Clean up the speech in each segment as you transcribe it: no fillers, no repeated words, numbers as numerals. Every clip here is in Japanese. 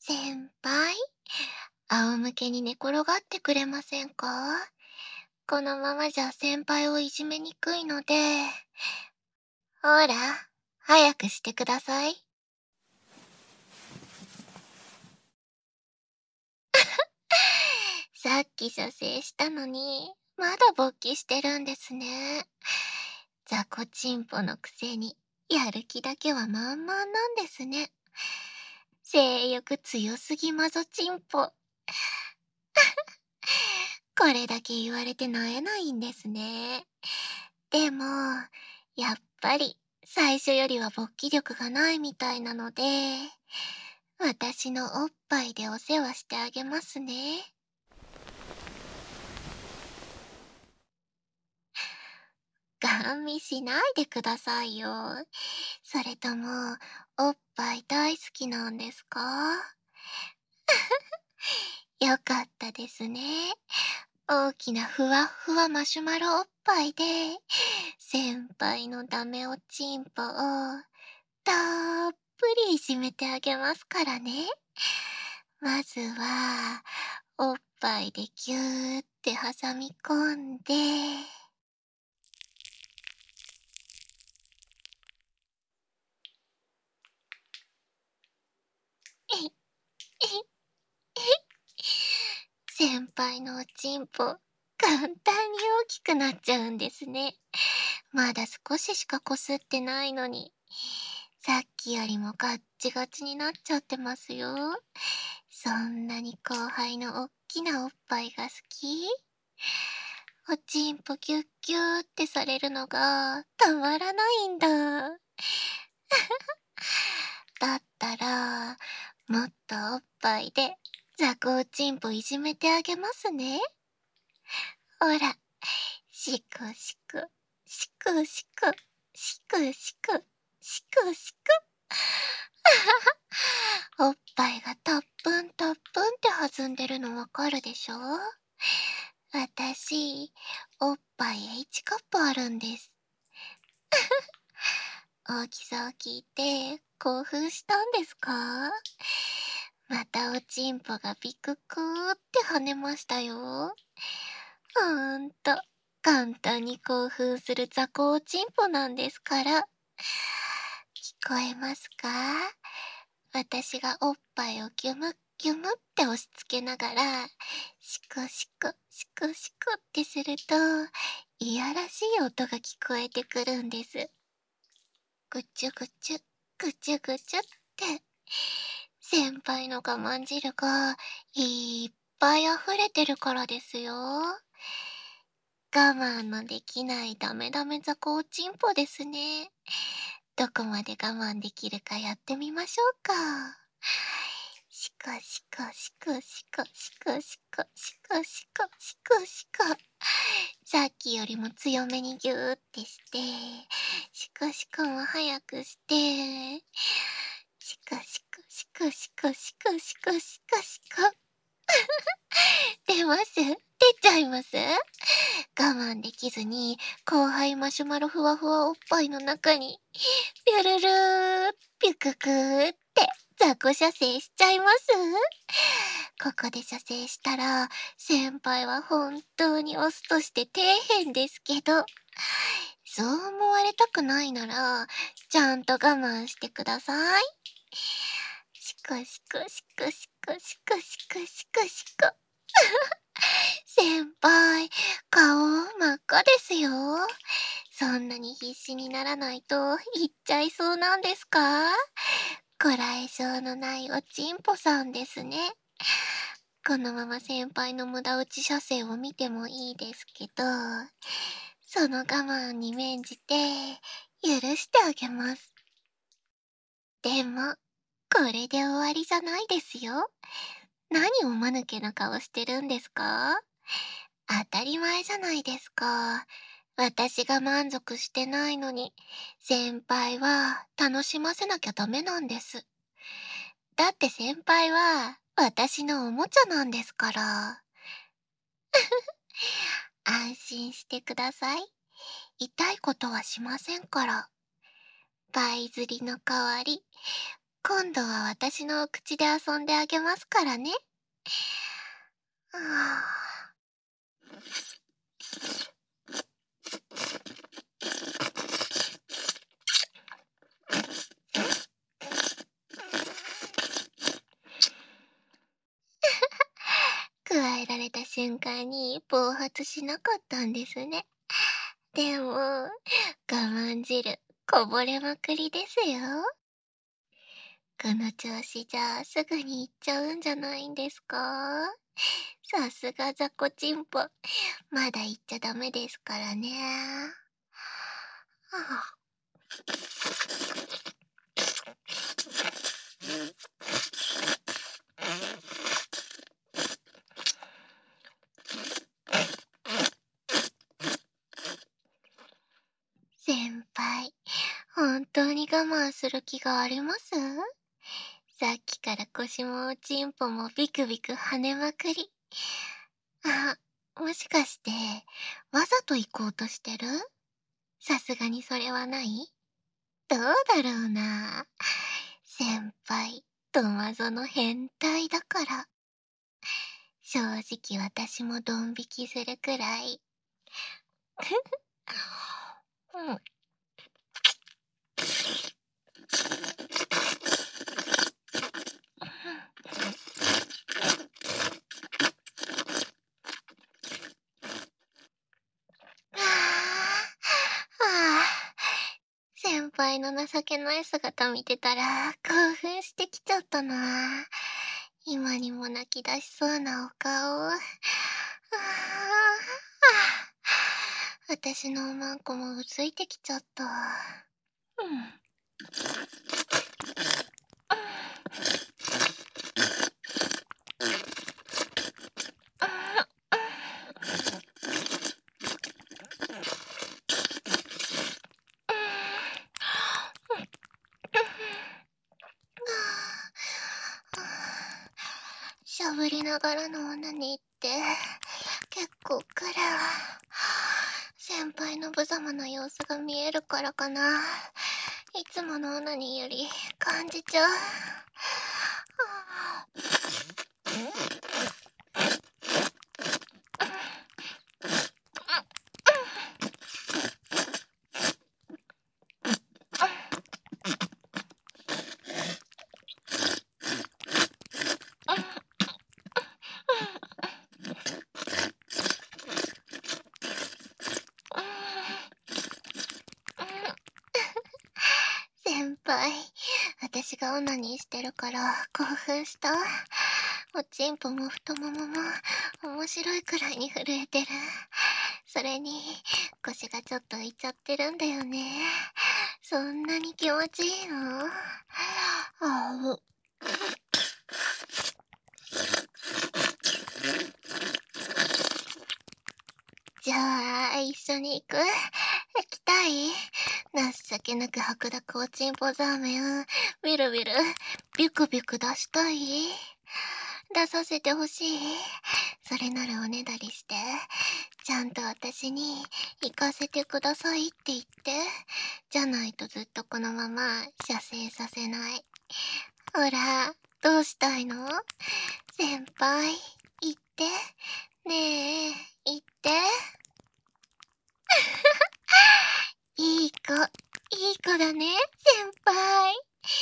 先輩、仰向けに寝転がってくれませんか？このままじゃ先輩をいじめにくいので。ほら、早くしてください。さっき射精したのに、まだ勃起してるんですね。雑魚チンポのくせに、やる気だけは満々なんですね。性欲強すぎマゾチンポ。これだけ言われてなえないんですね。でも、やっぱり最初よりは勃起力がないみたいなので、私のおっぱいでお世話してあげますね。ガン見しないでくださいよ。それとも、おっぱい大好きなんですか？よかったですね。大きなふわっふわマシュマロおっぱいで、先輩のダメおちんぽをたっぷりいじめてあげますからね。まずは、おっぱいでぎゅーって挟み込んで、えい、えい、先輩のおちんぽ、簡単に大きくなっちゃうんですね。まだ少ししかこすってないのに、さっきよりもガッチガチになっちゃってますよ。そんなに後輩のおっきなおっぱいが好き？おちんぽギュッギューってされるのがたまらないんだ。だったら、もっとおっぱいでザコおちんぽいじめてあげますね。ほら、しくしく、しくしく、しくしく、しくしく。おっぱいがたっぷんたっぷんって弾んでるのわかるでしょ？私、おっぱい H カップあるんです。大きさを聞いて興奮したんですか？またおちんぽがビククーって跳ねましたよ。ほんと、簡単に興奮する雑魚おちんぽなんですから。聞こえますか？私がおっぱいをギュムッギュムって押し付けながら、シクシク、シクシクってすると、いやらしい音が聞こえてくるんです。ぐちゅぐちゅ、ぐちゅぐちゅって、先輩の我慢汁がいっぱい溢れてるからですよ。我慢のできないダメダメ雑魚おちんぽですね。どこまで我慢できるかやってみましょうか。シコシコシコシコシコシコシコシコシコシコ。さっきよりも強めにギューってして、シコシコも早くして、シコシコシコシコシコシコシコシコ。出ます？出ちゃいます？我慢できずに後輩マシュマロふわふわおっぱいの中にピュルルーピュククーって雑魚射精しちゃいます？ここで射精したら先輩は本当にオスとして底辺ですけど、そう思われたくないならちゃんと我慢してください。シコシコシコシコシコシコシコシコ。先輩、顔真っ赤ですよ。そんなに必死にならないと言っちゃいそうなんですか？こらえ性のないおちんぽさんですね。このまま先輩の無駄打ち射精を見てもいいですけど、その我慢に免じて許してあげます。でも、これで終わりじゃないですよ。何を間抜けな顔してるんですか？当たり前じゃないですか。私が満足してないのに、先輩は楽しませなきゃダメなんです。だって先輩は私のおもちゃなんですから。安心してください。痛いことはしませんから。パイ釣りの代わり、 今度は私のお口で遊んであげますからね。ああ。加えられた瞬間に暴発しなかったんですね。でも、我慢汁こぼれまくりですよ。この調子じゃすぐに行っちゃうんじゃないんですか？さすがザコチンポ。まだ行っちゃダメですからね。はあ。先輩、本当に我慢する気があります？さっきから腰もおちんぽもビクビク跳ねまくり。あ、もしかして、わざと行こうとしてる？さすがにそれはない？どうだろうな。先輩、ドマゾの変態だから。正直私もドン引きするくらい。うん。先輩の情けない姿見てたら興奮してきちゃったな。今にも泣き出しそうなお顔。私のおまんこもうついてきちゃった。うん。しゃぶりながらのオナニーって結構くる。先輩の無様な様子が見えるからかな。いつものオナニーより感じちゃう。先輩、私がオナニーしてるから興奮した？おちんぽも太ももも面白いくらいに震えてる。それに腰がちょっと浮いちゃってるんだよね。そんなに気持ちいいの？あう。じゃあ一緒に行く？行きたい？情けなく白濁おちんぽザーメンビルビルビュクビュク出したい？出させてほしい？それならおねだりしてちゃんと私に行かせてくださいって言って。じゃないとずっとこのまま射精させない。ほら、どうしたいの？先輩、言って。ねえ、言って。いい子、いい子だね、先輩。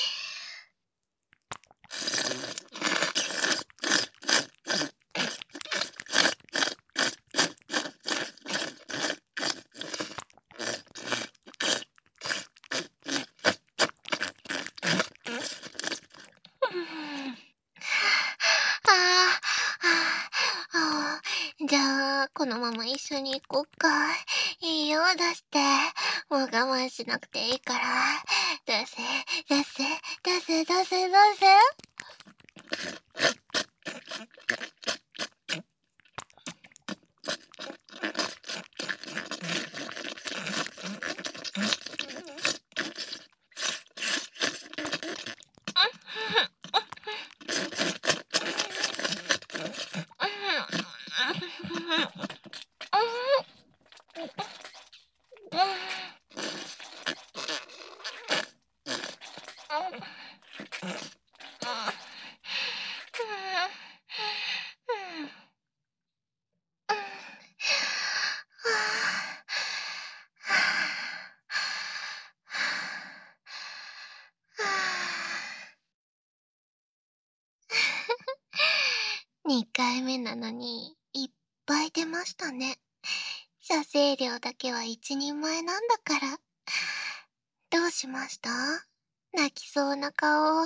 ああ、じゃあ、このまま一緒に行こっか。いいよ、出して。もう我慢しなくていいから。出せ、出せ、出せ、出せ、出せ。 2回目なのに、いっぱい出ましたね。射精量だけは一人前なんだから。どうしました？泣きそうな顔。かわ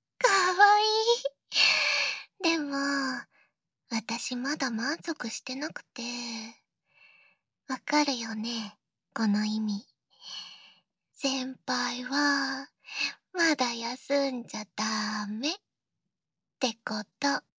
いい。でも、私まだ満足してなくて。わかるよね、この意味。先輩は、まだ休んじゃダメってこと。